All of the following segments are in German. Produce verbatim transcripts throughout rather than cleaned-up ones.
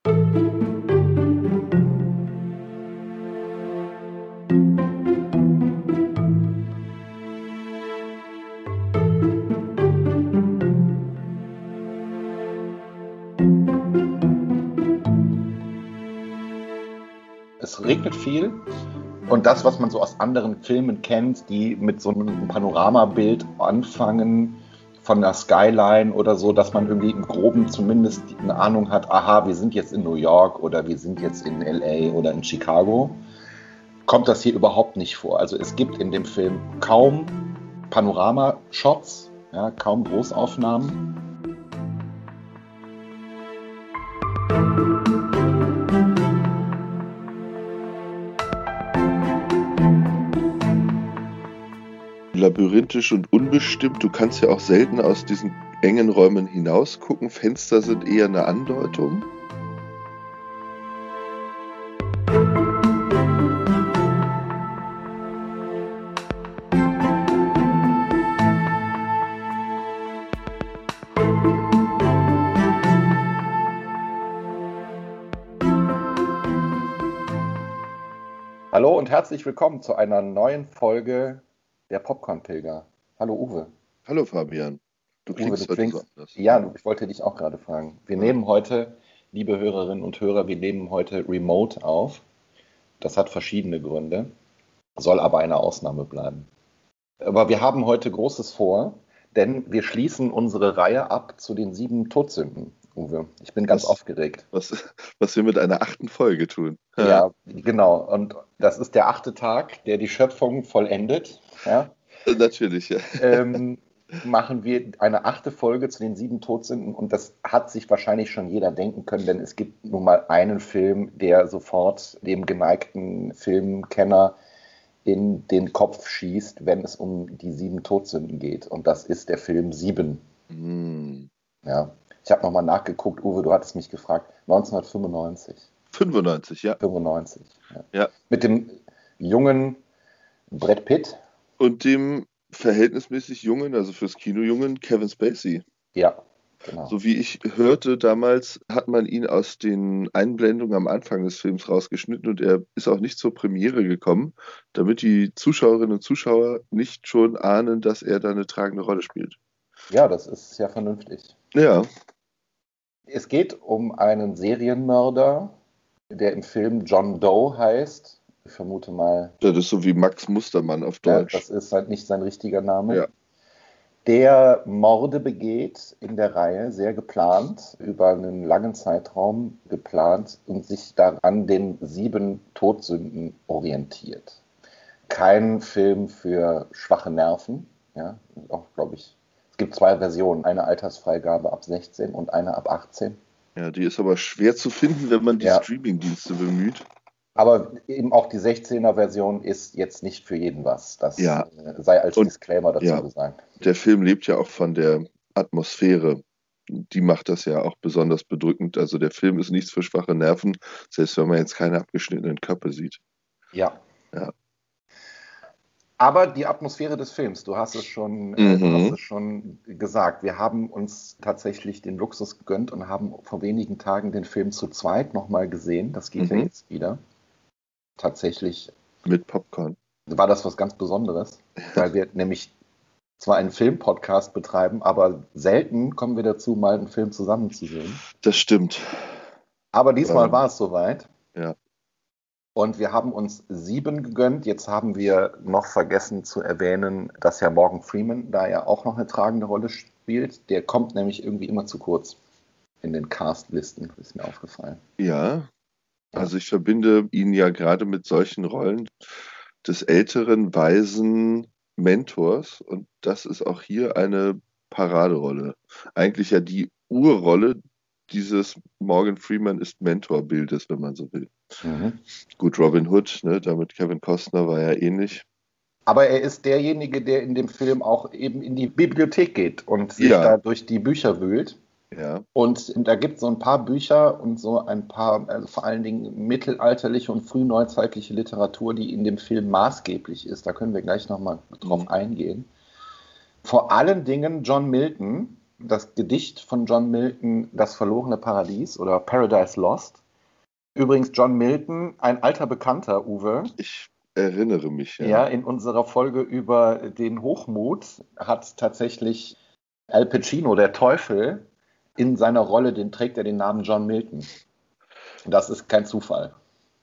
Es regnet viel und das, was man so aus anderen Filmen kennt, die mit so einem Panoramabild anfangen von der Skyline oder so, dass man irgendwie im Groben zumindest eine Ahnung hat, aha, wir sind jetzt in New York oder wir sind jetzt in L A oder in Chicago, kommt das hier überhaupt nicht vor. Also es gibt in dem Film kaum Panoramashots, ja, kaum Großaufnahmen. Labyrinthisch und unbestimmt. Du kannst ja auch selten aus diesen engen Räumen hinaus gucken. Fenster sind eher eine Andeutung. Hallo und herzlich willkommen zu einer neuen Folge der Popcorn-Pilger. Hallo Uwe. Hallo Fabian. Du klingst Uwe, du heute klingst, so anders. ja, ich wollte dich auch gerade fragen. Wir Ja. nehmen heute, liebe Hörerinnen und Hörer, wir nehmen heute remote auf. Das hat verschiedene Gründe, soll aber eine Ausnahme bleiben. Aber wir haben heute Großes vor, denn wir schließen unsere Reihe ab zu den sieben Todsünden, Uwe. Ich bin ganz Was? aufgeregt. Was, was wir mit einer achten Folge tun. Ja, genau. Und das ist der achte Tag, der die Schöpfung vollendet. Ja. Natürlich, ja. ähm, machen wir eine achte Folge zu den sieben Todsünden und das hat sich wahrscheinlich schon jeder denken können, denn es gibt nun mal einen Film, der sofort dem geneigten Filmkenner in den Kopf schießt, wenn es um die sieben Todsünden geht, und das ist der Film Sieben. Hm. Ja. Ich habe nochmal nachgeguckt, Uwe, du hattest mich gefragt, neunzehnhundertfünfundneunzig. fünfundneunzig, ja. fünfundneunzig. Ja. Ja. Mit dem jungen Brad Pitt. Und dem verhältnismäßig jungen, also fürs Kino jungen, Kevin Spacey. Ja, genau. So wie ich hörte, damals hat man ihn aus den Einblendungen am Anfang des Films rausgeschnitten und er ist auch nicht zur Premiere gekommen, damit die Zuschauerinnen und Zuschauer nicht schon ahnen, dass er da eine tragende Rolle spielt. Ja, das ist ja vernünftig. Ja, Es geht um einen Serienmörder, der im Film John Doe heißt. Ich vermute mal, das ist so wie Max Mustermann auf ja, Deutsch. das ist halt nicht sein richtiger Name. Ja. Der Morde begeht in der Reihe, sehr geplant, über einen langen Zeitraum geplant und sich daran den sieben Todsünden orientiert. Kein Film für schwache Nerven, ja, auch glaube ich. Es gibt zwei Versionen, eine Altersfreigabe ab sechzehn und eine ab achtzehn. Ja, die ist aber schwer zu finden, wenn man die Ja. Streamingdienste bemüht. Aber eben auch die sechzehner-Version ist jetzt nicht für jeden was. Das Ja. äh, sei als Und- Disclaimer dazu ja. gesagt. Der Film lebt ja auch von der Atmosphäre. Die macht das ja auch besonders bedrückend. Also der Film ist nichts für schwache Nerven, selbst wenn man jetzt keine abgeschnittenen Köpfe sieht. Ja. Ja. Aber die Atmosphäre des Films, du hast es schon, äh, du Mhm. hast es schon gesagt. Wir haben uns tatsächlich den Luxus gegönnt und haben vor wenigen Tagen den Film zu zweit nochmal gesehen. Das geht ja Mhm. jetzt wieder. Tatsächlich Mit Popcorn. war das was ganz Besonderes, weil wir nämlich zwar einen Filmpodcast betreiben, aber selten kommen wir dazu, mal einen Film zusammenzusehen. Das stimmt. Aber diesmal Ähm, war es soweit. Ja. Und wir haben uns Sieben gegönnt. Jetzt haben wir noch vergessen zu erwähnen, dass ja Morgan Freeman da ja auch noch eine tragende Rolle spielt. Der kommt nämlich irgendwie immer zu kurz in den Castlisten, ist mir aufgefallen. Ja, also ich verbinde ihn ja gerade mit solchen Rollen des älteren, weisen Mentors und das ist auch hier eine Paraderolle. Eigentlich ja die Urrolle dieses Morgan Freeman ist Mentorbildes, wenn man so will. Mhm. Gut, Robin Hood, ne, damit Kevin Costner war ja ähnlich. Aber er ist derjenige, der in dem Film auch eben in die Bibliothek geht und sich Ja. da durch die Bücher wühlt. Ja, Und da gibt es so ein paar Bücher und so ein paar, also vor allen Dingen mittelalterliche und frühneuzeitliche Literatur, die in dem Film maßgeblich ist. Da können wir gleich nochmal drauf Mhm. eingehen. Vor allen Dingen John Milton, das Gedicht von John Milton, Das verlorene Paradies oder Paradise Lost. Übrigens John Milton, ein alter Bekannter, Uwe. Ich erinnere mich, ja. Ja, in unserer Folge über den Hochmut hat tatsächlich Al Pacino, der Teufel, in seiner Rolle, den trägt er den Namen John Milton. Das ist kein Zufall.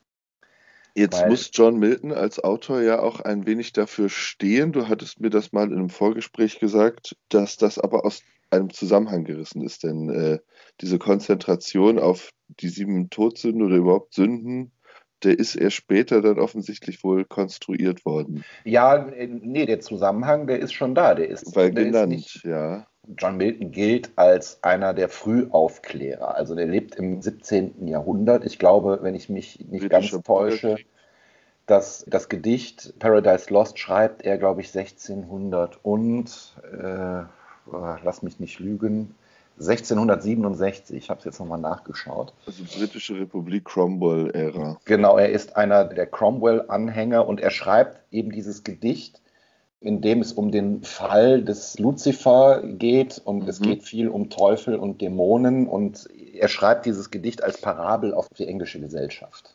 Jetzt Weil, muss John Milton als Autor ja auch ein wenig dafür stehen. Du hattest mir das mal in einem Vorgespräch gesagt, dass das aber aus einem Zusammenhang gerissen ist. Denn äh, diese Konzentration auf die sieben Todsünden oder überhaupt Sünden, der ist erst später dann offensichtlich wohl konstruiert worden. ja, nee, der Zusammenhang, der ist schon da. Der ist, Weil der genannt, ist nicht, ja. John Milton gilt als einer der Frühaufklärer. Also der lebt im siebzehnten Jahrhundert. Ich glaube, wenn ich mich nicht Britischer ganz täusche, Bürgerkrieg. dass das Gedicht Paradise Lost schreibt er, glaube ich, sechzehnhundert und, äh, oh, lass mich nicht lügen, sechzehnhundertsiebenundsechzig. Ich habe es jetzt nochmal nachgeschaut. Also Britische Republik Cromwell-Ära. Genau, er ist einer der Cromwell-Anhänger und er schreibt eben dieses Gedicht, in dem es um den Fall des Luzifer geht und mhm. es geht viel um Teufel und Dämonen und er schreibt dieses Gedicht als Parabel auf die englische Gesellschaft.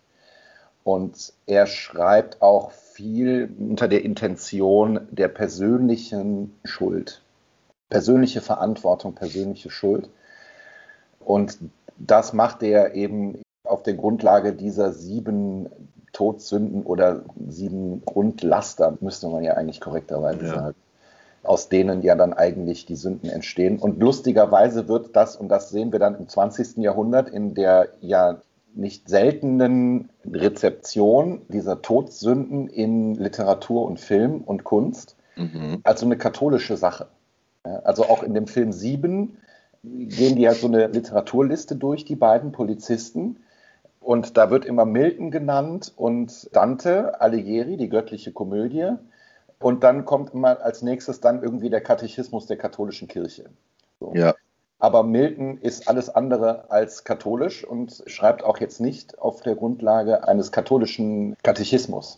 Und er schreibt auch viel unter der Intention der persönlichen Schuld, persönliche Verantwortung, persönliche Schuld. Und das macht er eben auf der Grundlage dieser sieben Todsünden oder sieben Grundlaster, müsste man ja eigentlich korrekterweise ja. sagen, aus denen ja dann eigentlich die Sünden entstehen. Und lustigerweise wird das, und das sehen wir dann im zwanzigsten Jahrhundert, in der ja nicht seltenen Rezeption dieser Todsünden in Literatur und Film und Kunst, mhm. also eine katholische Sache. Also auch in dem Film Sieben gehen die ja so eine Literaturliste durch, die beiden Polizisten. Und da wird immer Milton genannt und Dante Alighieri, die göttliche Komödie. Und dann kommt immer als nächstes dann irgendwie der Katechismus der katholischen Kirche. So. Ja. Aber Milton ist alles andere als katholisch und schreibt auch jetzt nicht auf der Grundlage eines katholischen Katechismus.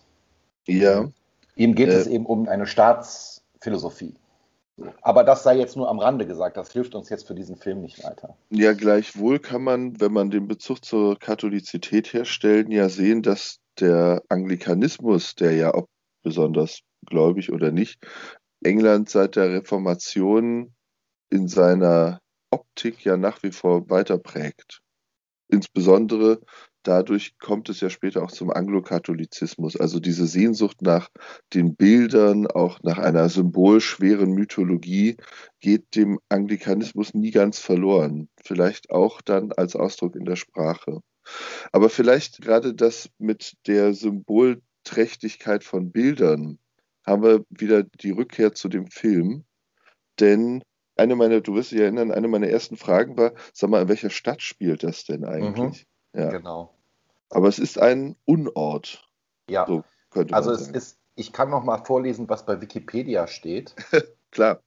Ja. Ihm geht äh. es eben um eine Staatsphilosophie. Aber das sei jetzt nur am Rande gesagt, das hilft uns jetzt für diesen Film nicht weiter. Ja, gleichwohl kann man, wenn man den Bezug zur Katholizität herstellt, ja sehen, dass der Anglikanismus, der ja ob besonders gläubig oder nicht, England seit der Reformation in seiner Optik ja nach wie vor weiter prägt. Insbesondere dadurch kommt es ja später auch zum Anglokatholizismus, also diese Sehnsucht nach den Bildern, auch nach einer symbolschweren Mythologie, geht dem Anglikanismus nie ganz verloren. Vielleicht auch dann als Ausdruck in der Sprache. Aber vielleicht gerade das mit der Symbolträchtigkeit von Bildern haben wir wieder die Rückkehr zu dem Film, denn eine meiner, du wirst dich erinnern, eine meiner ersten Fragen war, sag mal, in welcher Stadt spielt das denn eigentlich? Mhm, ja. Genau. Aber es ist ein Unort. Ja, so könnte also man es sagen. ist, ich kann noch mal vorlesen, was bei Wikipedia steht. Klar.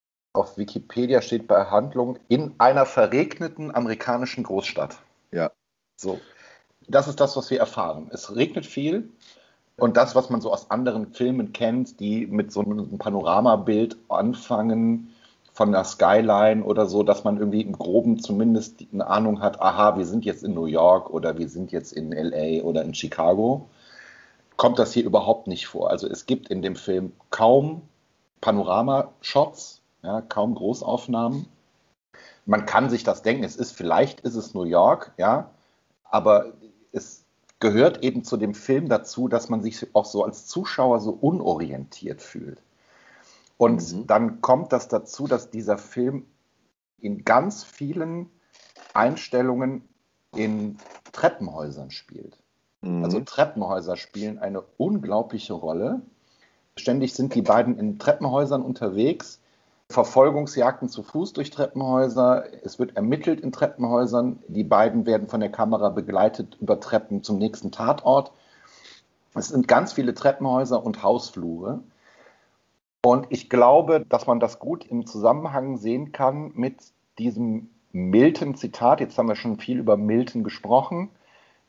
Auf Wikipedia steht Behandlung in einer verregneten amerikanischen Großstadt. Ja. So, das ist das, was wir erfahren. Es regnet viel. Und das, was man so aus anderen Filmen kennt, die mit so einem Panoramabild anfangen, von der Skyline oder so, dass man irgendwie im Groben zumindest eine Ahnung hat, aha, wir sind jetzt in New York oder wir sind jetzt in L A oder in Chicago, kommt das hier überhaupt nicht vor. Also es gibt in dem Film kaum Panoramashots, ja, kaum Großaufnahmen. Man kann sich das denken, es ist, vielleicht ist es New York, ja, aber es gehört eben zu dem Film dazu, dass man sich auch so als Zuschauer so unorientiert fühlt. Und mhm. dann kommt das dazu, dass dieser Film in ganz vielen Einstellungen in Treppenhäusern spielt. Mhm. Also Treppenhäuser spielen eine unglaubliche Rolle. Ständig sind die beiden in Treppenhäusern unterwegs, Verfolgungsjagden zu Fuß durch Treppenhäuser, es wird ermittelt in Treppenhäusern, die beiden werden von der Kamera begleitet über Treppen zum nächsten Tatort. Es sind ganz viele Treppenhäuser und Hausflure. Und ich glaube, dass man das gut im Zusammenhang sehen kann mit diesem Milton-Zitat. Jetzt haben wir schon viel über Milton gesprochen.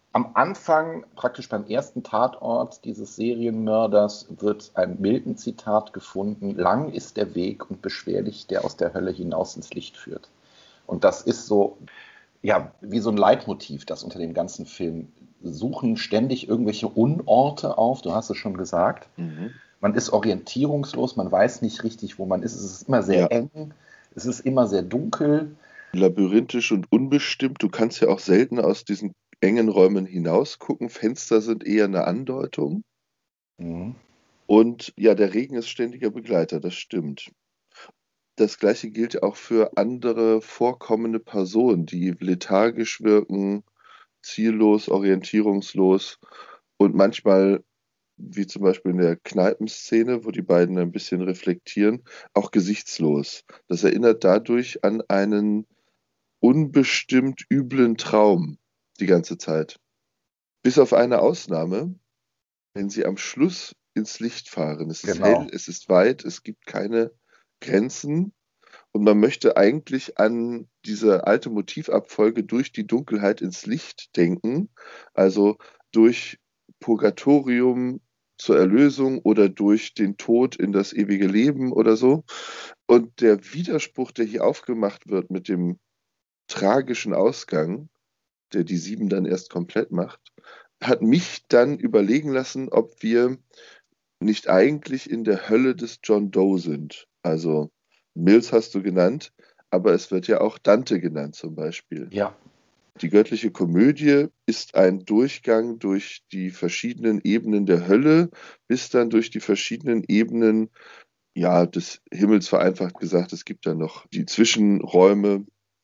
Am Anfang, praktisch beim ersten Tatort dieses Serienmörders, wird ein Milton-Zitat gefunden: Lang ist der Weg und beschwerlich, der aus der Hölle hinaus ins Licht führt. Und das ist so, ja, wie so ein Leitmotiv, das unter dem ganzen Film suchen ständig irgendwelche Unorte auf, du hast es schon gesagt. Mhm. Man ist orientierungslos, man weiß nicht richtig, wo man ist. Es ist immer Ja, sehr eng, es ist immer sehr dunkel. labyrinthisch und unbestimmt. Du kannst ja auch selten aus diesen engen Räumen hinaus gucken. Fenster sind eher eine Andeutung. Mhm. Und ja, der Regen ist ständiger Begleiter, das stimmt. Das Gleiche gilt auch für andere vorkommende Personen, die lethargisch wirken, ziellos, orientierungslos und manchmal, wie zum Beispiel in der Kneipenszene, wo die beiden ein bisschen reflektieren, auch gesichtslos. Das erinnert dadurch an einen unbestimmt üblen Traum die ganze Zeit. Bis auf eine Ausnahme, wenn sie am Schluss ins Licht fahren. Es ist hell, Genau. es ist weit, es gibt keine Grenzen und man möchte eigentlich an diese alte Motivabfolge durch die Dunkelheit ins Licht denken, also durch Purgatorium zur Erlösung oder durch den Tod in das ewige Leben oder so. Und der Widerspruch, der hier aufgemacht wird mit dem tragischen Ausgang, der die Sieben dann erst komplett macht, hat mich dann überlegen lassen, ob wir nicht eigentlich in der Hölle des John Doe sind. Also Mills hast du genannt, aber es wird ja auch Dante genannt zum Beispiel. Ja, Die göttliche Komödie ist ein Durchgang durch die verschiedenen Ebenen der Hölle, bis dann durch die verschiedenen Ebenen, ja, des Himmels vereinfacht gesagt. Es gibt dann noch die Zwischenräume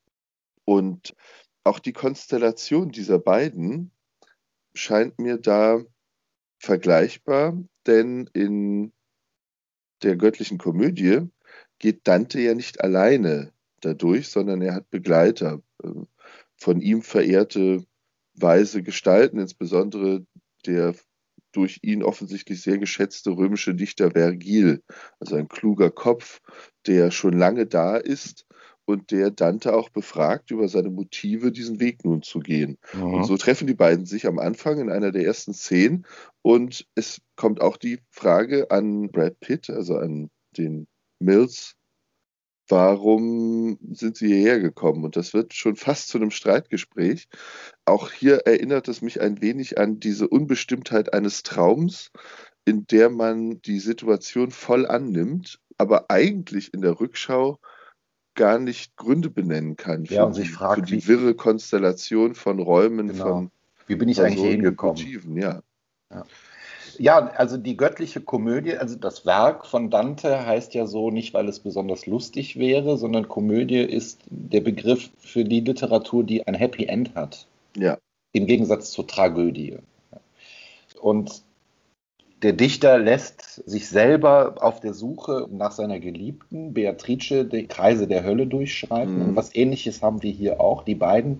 und auch die Konstellation dieser beiden scheint mir da vergleichbar, denn in der göttlichen Komödie geht Dante ja nicht alleine dadurch, sondern er hat Begleiter, äh, von ihm verehrte weise Gestalten, insbesondere der durch ihn offensichtlich sehr geschätzte römische Dichter Vergil, also ein kluger Kopf, der schon lange da ist und der Dante auch befragt über seine Motive, diesen Weg nun zu gehen. Und mhm. so treffen die beiden sich am Anfang in einer der ersten Szenen und es kommt auch die Frage an Brad Pitt, also an den Mills, warum sind Sie hierher gekommen? Und das wird schon fast zu einem Streitgespräch. Auch hier erinnert es mich ein wenig an diese Unbestimmtheit eines Traums, in der man die Situation voll annimmt, aber eigentlich in der Rückschau gar nicht Gründe benennen kann Ja, für und sich die, für fragt, wie, die wirre Konstellation von Räumen, genau, von wie bin ich eigentlich hier Personen und hingekommen? Motiven, ja. Ja. Ja, also die göttliche Komödie, also das Werk von Dante heißt ja so nicht, weil es besonders lustig wäre, sondern Komödie ist der Begriff für die Literatur, die ein Happy End hat, Ja. im Gegensatz zur Tragödie. Und der Dichter lässt sich selber auf der Suche nach seiner Geliebten Beatrice die Kreise der Hölle durchschreiten. Und Mhm. was Ähnliches haben wir hier auch. Die beiden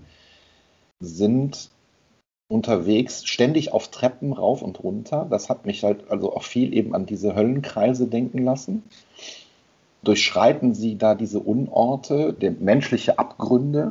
sind unterwegs, ständig auf Treppen rauf und runter. Das hat mich halt also auch viel eben an diese Höllenkreise denken lassen. Durchschreiten sie da diese Unorte, der menschliche Abgründe.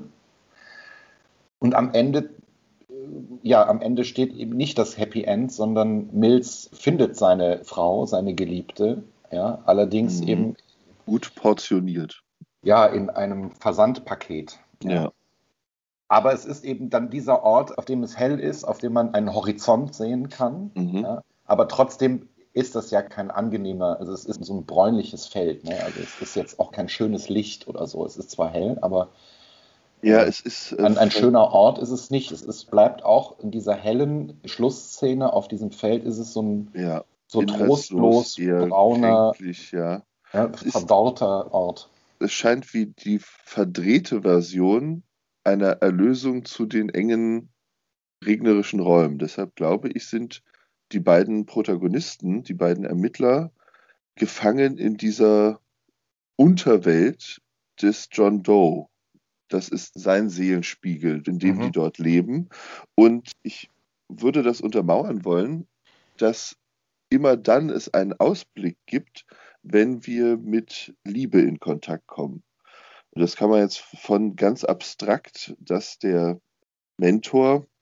Und am Ende, ja, am Ende steht eben nicht das Happy End, sondern Mills findet seine Frau, seine Geliebte, ja, allerdings Mhm. eben Gut portioniert. ja in einem Versandpaket, ja. Ja. Aber es ist eben dann dieser Ort, auf dem es hell ist, auf dem man einen Horizont sehen kann. Mhm. Ja. Aber trotzdem ist das ja kein angenehmer, also es ist so ein bräunliches Feld. Ne? Also es ist jetzt auch kein schönes Licht oder so. Es ist zwar hell, aber Ja, äh, es ist äh, ein, ein ver- schöner Ort ist es nicht. Es ist, bleibt auch in dieser hellen Schlussszene auf diesem Feld, ist es so ein ja, so inhaltslos, trostlos eher brauner, kränklich, ja. ja, Es ist, verdorrter Ort. es scheint wie die verdrehte Version einer Erlösung zu den engen regnerischen Räumen. Deshalb glaube ich, sind die beiden Protagonisten, die beiden Ermittler, gefangen in dieser Unterwelt des John Doe. Das ist sein Seelenspiegel, in dem die Mhm. dort leben. Und ich würde das untermauern wollen, dass immer dann es einen Ausblick gibt, wenn wir mit Liebe in Kontakt kommen. Und das kann man jetzt von ganz abstrakt, dass der Mentor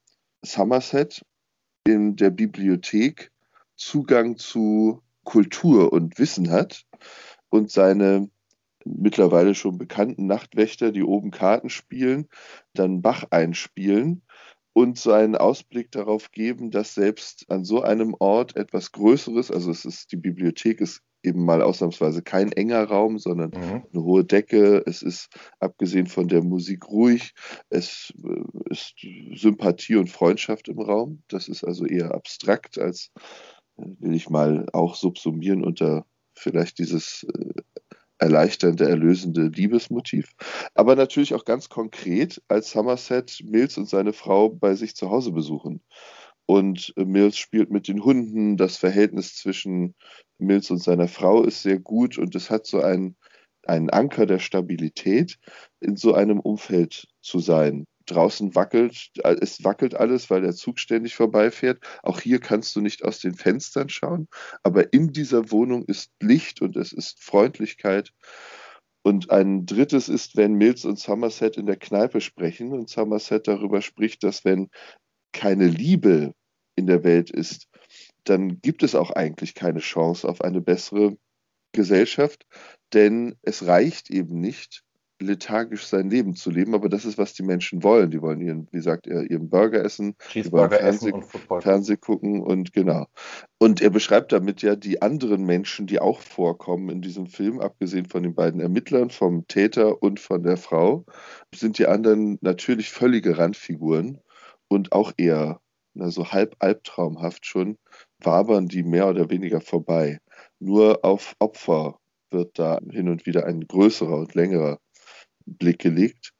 Somerset in der Bibliothek Zugang zu Kultur und Wissen hat und seine mittlerweile schon bekannten Nachtwächter, die oben Karten spielen, dann Bach einspielen und so einen Ausblick darauf geben, dass selbst an so einem Ort etwas Größeres, also es ist, die Bibliothek ist eben mal ausnahmsweise kein enger Raum, sondern Mhm. eine hohe Decke, es ist abgesehen von der Musik ruhig, es äh, ist Sympathie und Freundschaft im Raum, das ist also eher abstrakt als, äh, will ich mal auch subsumieren unter vielleicht dieses äh, erleichternde, erlösende Liebesmotiv. Aber natürlich auch ganz konkret, als Somerset Mills und seine Frau bei sich zu Hause besuchen. Und Mills spielt mit den Hunden, das Verhältnis zwischen Mills und seiner Frau ist sehr gut und es hat so einen, einen Anker der Stabilität, in so einem Umfeld zu sein. Draußen wackelt, es wackelt alles, weil der Zug ständig vorbeifährt. Auch hier kannst du nicht aus den Fenstern schauen, aber in dieser Wohnung ist Licht und es ist Freundlichkeit. Und ein drittes ist, wenn Mills und Somerset in der Kneipe sprechen und Somerset darüber spricht, dass wenn keine Liebe in der Welt ist, dann gibt es auch eigentlich keine Chance auf eine bessere Gesellschaft, denn es reicht eben nicht, lethargisch sein Leben zu leben, aber das ist, was die Menschen wollen. Die wollen ihren, wie sagt er, ihren Burger essen, die wollen Cheeseburger essen Fernseh, und Football gucken. Fernseh gucken und genau. Und er beschreibt damit ja die anderen Menschen, die auch vorkommen in diesem Film, abgesehen von den beiden Ermittlern, vom Täter und von der Frau, sind die anderen natürlich völlige Randfiguren und auch eher na, so halb albtraumhaft schon, wabern die mehr oder weniger vorbei. Nur auf Opfer wird da hin und wieder ein größerer und längerer Blick gelegt.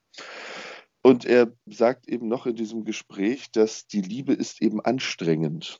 Und er sagt eben noch in diesem Gespräch, dass die Liebe ist eben anstrengend.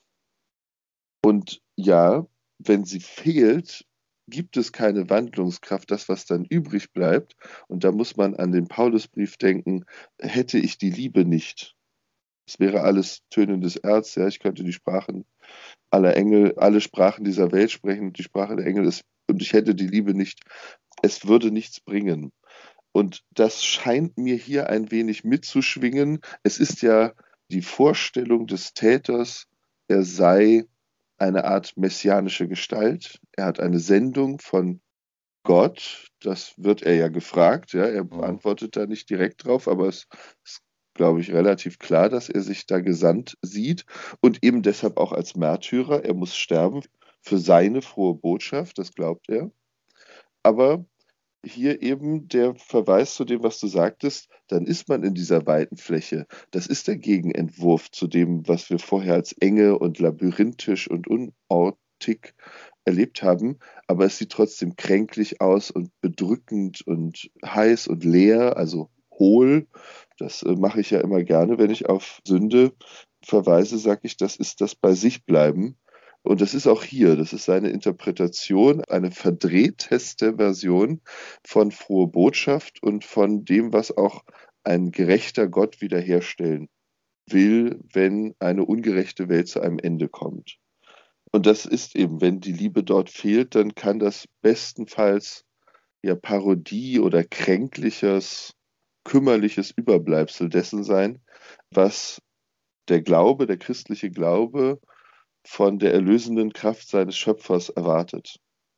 Und ja, wenn sie fehlt, gibt es keine Wandlungskraft, das, was dann übrig bleibt. Und da muss man an den Paulusbrief denken, hätte ich die Liebe nicht. Es wäre alles tönendes Erz, ja, ich könnte die Sprachen aller Engel, alle Sprachen dieser Welt sprechen und die Sprache der Engel ist, und ich hätte die Liebe nicht, es würde nichts bringen. Und das scheint mir hier ein wenig mitzuschwingen. Es ist ja die Vorstellung des Täters, er sei eine Art messianische Gestalt. Er hat eine Sendung von Gott, das wird er ja gefragt, ja, er Mhm. antwortet da nicht direkt drauf, aber es ist, glaube ich, relativ klar, dass er sich da gesandt sieht und eben deshalb auch als Märtyrer. Er muss sterben für seine frohe Botschaft, das glaubt er. Aber hier eben der Verweis zu dem, was du sagtest, dann ist man in dieser weiten Fläche. Das ist der Gegenentwurf zu dem, was wir vorher als enge und labyrinthisch und unortig erlebt haben. Aber es sieht trotzdem kränklich aus und bedrückend und heiß und leer, also hohl. Das äh, mache ich ja immer gerne, wenn ich auf Sünde verweise, sage ich, das ist das bei sich bleiben. Und das ist auch hier, das ist seine Interpretation, eine verdrehteste Version von frohe Botschaft und von dem, was auch ein gerechter Gott wiederherstellen will, wenn eine ungerechte Welt zu einem Ende kommt. Und das ist eben, wenn die Liebe dort fehlt, dann kann das bestenfalls ja Parodie oder kränkliches, kümmerliches Überbleibsel dessen sein, was der Glaube, der christliche Glaube von der erlösenden Kraft seines Schöpfers erwartet.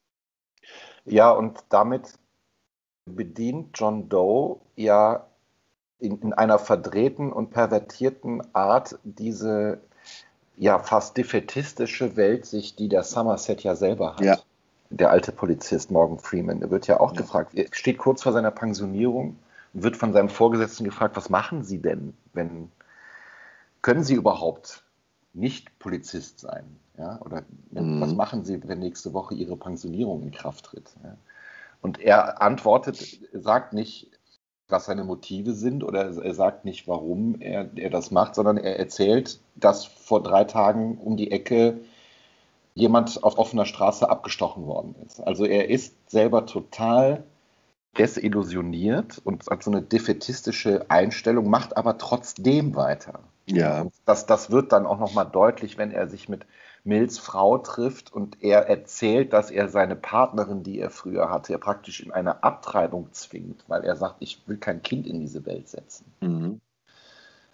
Ja, und damit bedient John Doe ja in, in einer verdrehten und pervertierten Art diese ja fast defätistische Weltsicht, die der Somerset ja selber Ja, hat. Der alte Polizist Morgan Freeman, der wird ja auch ja. gefragt, er steht kurz vor seiner Pensionierung und wird von seinem Vorgesetzten gefragt, was machen Sie denn, wenn, können Sie überhaupt nicht Polizist sein? Ja? Oder was Mhm. machen Sie, wenn nächste Woche Ihre Pensionierung in Kraft tritt? Ja? Und er antwortet, sagt nicht, was seine Motive sind oder er sagt nicht, warum er, er das macht, sondern er erzählt, dass vor drei Tagen um die Ecke jemand auf offener Straße abgestochen worden ist. Also er ist selber total desillusioniert und hat so eine defätistische Einstellung, macht aber trotzdem weiter. Ja, Ja, und das, das wird dann auch nochmal deutlich, wenn er sich mit Mills Frau trifft und er erzählt, dass er seine Partnerin, die er früher hatte, er praktisch in eine Abtreibung zwingt, weil er sagt, ich will kein Kind in diese Welt setzen. mhm.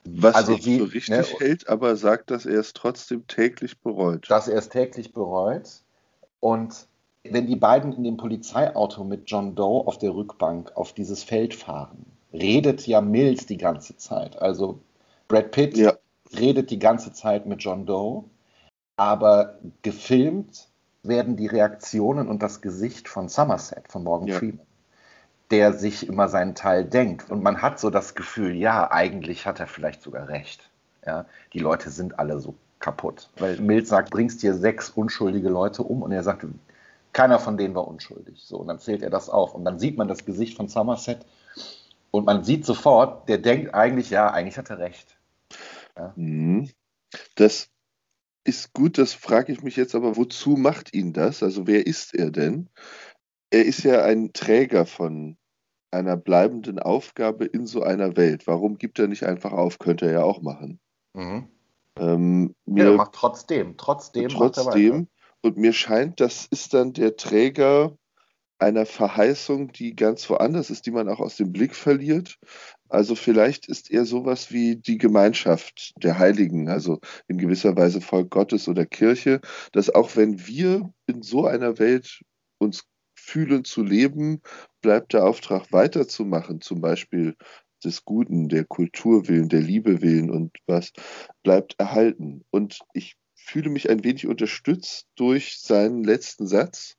Was Also ich wie, für ne, richtig hält, aber sagt, dass er es trotzdem täglich bereut. dass er es täglich bereut. Und wenn die beiden in dem Polizeiauto mit John Doe auf der Rückbank auf dieses Feld fahren, redet ja Mills die ganze Zeit. Also Brad Pitt Ja, redet die ganze Zeit mit John Doe, aber gefilmt werden die Reaktionen und das Gesicht von Somerset, von Morgan ja. Freeman, der sich immer seinen Teil denkt. Und man hat so das Gefühl, ja, eigentlich hat er vielleicht sogar recht. Ja, die Leute sind alle so kaputt. Weil Mills sagt, bringst dir sechs unschuldige Leute um, und er sagt, keiner von denen war unschuldig. So, und dann zählt er das auf. Und dann sieht man das Gesicht von Somerset und man sieht sofort, der denkt eigentlich, ja, eigentlich hat er recht. Ja. Mhm. Das ist gut, das frage ich mich jetzt aber, wozu macht ihn das? Also wer ist er denn? Er ist ja ein Träger von einer bleibenden Aufgabe in so einer Welt. Warum gibt er nicht einfach auf? Könnte er ja auch machen. Mhm. Ähm, Ja, er mir macht trotzdem, trotzdem macht er weiter. trotzdem, und mir scheint, das ist dann der Träger einer Verheißung, die ganz woanders ist, die man auch aus dem Blick verliert. Also vielleicht ist er sowas wie die Gemeinschaft der Heiligen, also in gewisser Weise Volk Gottes oder Kirche, dass auch wenn wir in so einer Welt uns fühlen zu leben, bleibt der Auftrag weiterzumachen, zum Beispiel des Guten, der Kultur willen, der Liebe willen und was bleibt erhalten. Und ich fühle mich ein wenig unterstützt durch seinen letzten Satz.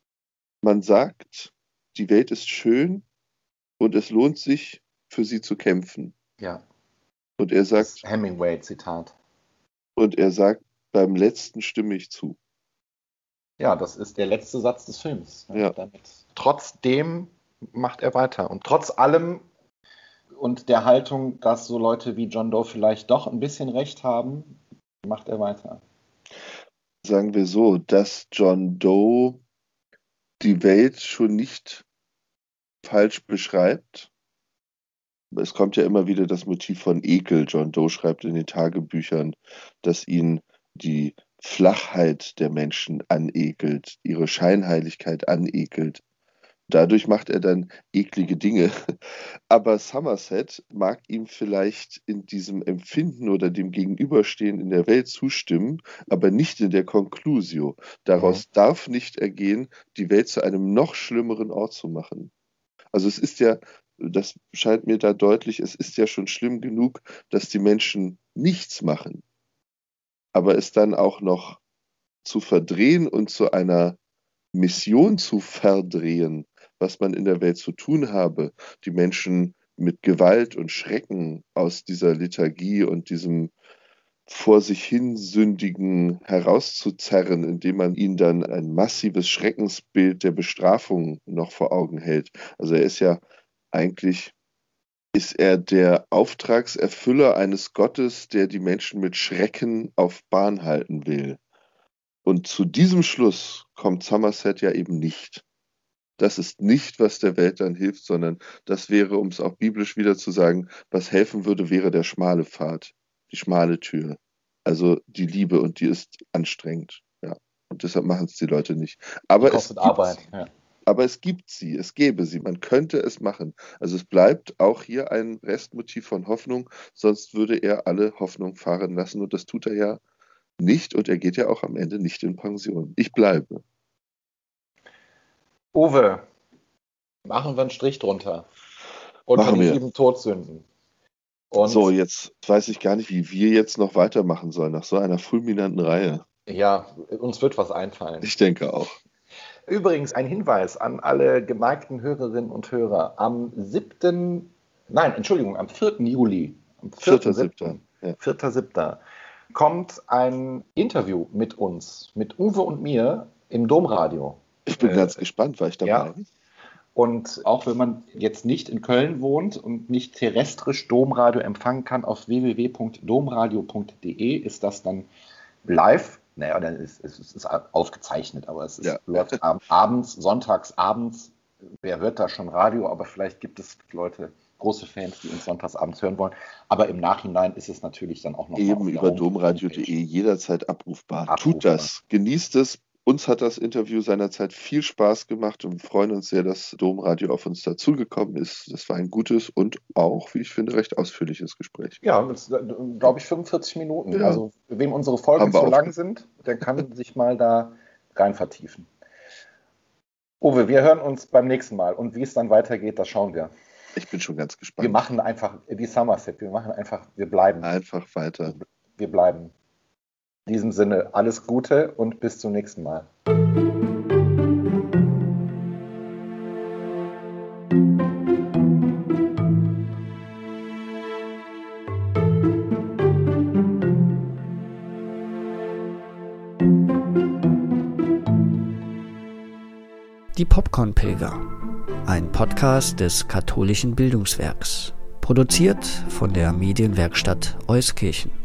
Man sagt, die Welt ist schön und es lohnt sich, für sie zu kämpfen. Ja, Und er das sagt, Hemingway-Zitat. und er sagt, beim letzten stimme ich zu. Ja, das ist der letzte Satz des Films. Ja, Ja, damit. Trotzdem macht er weiter. Und trotz allem und der Haltung, dass so Leute wie John Doe vielleicht doch ein bisschen recht haben, macht er weiter. sagen wir so, dass John Doe die Welt schon nicht falsch beschreibt. Es kommt ja immer wieder das Motiv von Ekel. John Doe schreibt in den Tagebüchern, dass ihn die Flachheit der Menschen anekelt, ihre Scheinheiligkeit anekelt. Dadurch macht er dann eklige Dinge. Aber Somerset mag ihm vielleicht in diesem Empfinden oder dem Gegenüberstehen in der Welt zustimmen, aber nicht in der Conclusio. Mhm. Daraus darf nicht ergehen, die Welt zu einem noch schlimmeren Ort zu machen. Also es ist ja, das scheint mir da deutlich, es ist ja schon schlimm genug, dass die Menschen nichts machen. Aber es dann auch noch zu verdrehen und zu einer Mission zu verdrehen, was man in der Welt zu tun habe, die Menschen mit Gewalt und Schrecken aus dieser Lethargie und diesem vor sich hin Sündigen herauszuzerren, indem man ihnen dann ein massives Schreckensbild der Bestrafung noch vor Augen hält. Also er ist ja eigentlich, ist er der Auftragserfüller eines Gottes, der die Menschen mit Schrecken auf Bahn halten will. Und zu diesem Schluss kommt Somerset ja eben nicht. Das ist nicht, was der Welt dann hilft, sondern das wäre, um es auch biblisch wieder zu sagen, was helfen würde, wäre der schmale Pfad, die schmale Tür. Also die Liebe, und die ist anstrengend. Ja. Und deshalb machen es die Leute nicht. Die Aber es kostet gibt Arbeit. sie. Ja. Aber es gibt sie, es gäbe sie. Man könnte es machen. Also es bleibt auch hier ein Restmotiv von Hoffnung, sonst würde er alle Hoffnung fahren lassen. Und das tut er ja nicht, und er geht ja auch am Ende nicht in Pension. Ich bleibe. Uwe, machen wir einen Strich drunter. Unter Machen die wir. sieben Todsünden. So, Und jetzt weiß ich gar nicht, wie wir jetzt noch weitermachen sollen nach so einer fulminanten Reihe. ja, uns wird was einfallen. Ich denke auch. Übrigens ein Hinweis an alle geneigten Hörerinnen und Hörer. Am siebten, nein, Entschuldigung, am vierten Juli, am Vierter, vierten siebter. siebten, Ja. vierter siebter kommt ein Interview mit uns, mit Uwe und mir im Domradio. Ich bin Äh, ganz gespannt, war ich dabei? ja, und auch wenn man jetzt nicht in Köln wohnt und nicht terrestrisch Domradio empfangen kann, auf w w w punkt domradio punkt d e ist das dann live. Naja, dann ist, es ist, ist aufgezeichnet, aber es ist, Ja. läuft ab, abends, sonntags abends. Wer hört da schon Radio? Aber vielleicht gibt es Leute, große Fans, die uns sonntags abends hören wollen. Aber im Nachhinein ist es natürlich dann auch noch mal Eben auf der über Home- domradio punkt Homepage de jederzeit abrufbar. Tut abrufbar. das. Genießt es. Uns hat das Interview seinerzeit viel Spaß gemacht und wir freuen uns sehr, dass Domradio auf uns dazugekommen ist. Das war ein gutes und auch, wie ich finde, recht ausführliches Gespräch. Ja, das glaube ich fünfundvierzig Minuten. Ja. Also wem unsere Folgen Haben wir zu lang aufge- sind, der kann sich mal da rein vertiefen. Uwe, wir hören uns beim nächsten Mal und wie es dann weitergeht, das schauen wir. Ich bin schon ganz gespannt. Wir machen einfach die Somerset, wir machen einfach, wir bleiben. Einfach weiter. Wir bleiben. In diesem Sinne, alles Gute und bis zum nächsten Mal. Die Popcorn-Pilger, ein Podcast des katholischen Bildungswerks, produziert von der Medienwerkstatt Euskirchen.